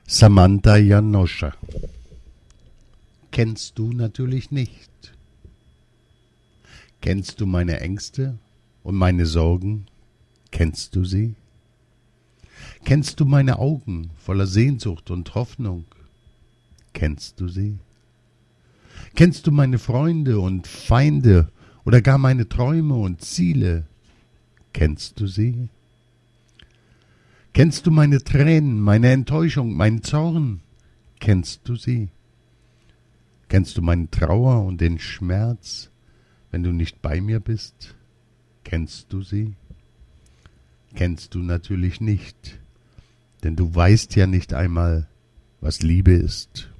Samantha Janoscha. Kennst du natürlich nicht. Kennst du meine Ängste und meine Sorgen? Kennst du sie? Kennst du meine Augen voller Sehnsucht und Hoffnung? Kennst du sie? Kennst du meine Freunde und Feinde oder gar meine Träume und Ziele? Kennst du sie? Kennst du meine Tränen, meine Enttäuschung, meinen Zorn? Kennst du sie? Kennst du meine Trauer und den Schmerz, wenn du nicht bei mir bist? Kennst du sie? Kennst du natürlich nicht, denn du weißt ja nicht einmal, was Liebe ist.